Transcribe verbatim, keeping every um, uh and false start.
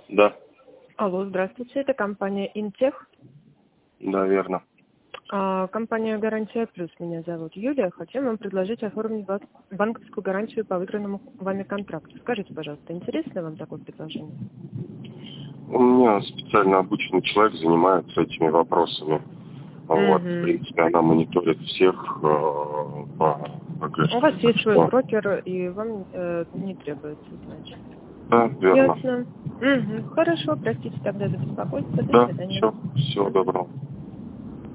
Да, Алло, здравствуйте, это компания Интех. да, верно. А, компания «Гарантия Плюс». Меня зовут Юлия. Хотим вам предложить оформить ба- банковскую гарантию по выигранному вами контракту. Скажите, пожалуйста, интересно вам такое предложение? У меня специально обученный человек занимается этими вопросами. Вот, в Мгм. принципе, она мониторит всех э, по У вас агрессии. Так есть свой что, брокер, и вам э, не требуется, значит. да, верно. Ясно. Мгм. Хорошо, простите тогда за беспокойство. До Да, свидания. все, всего Мгм. доброго.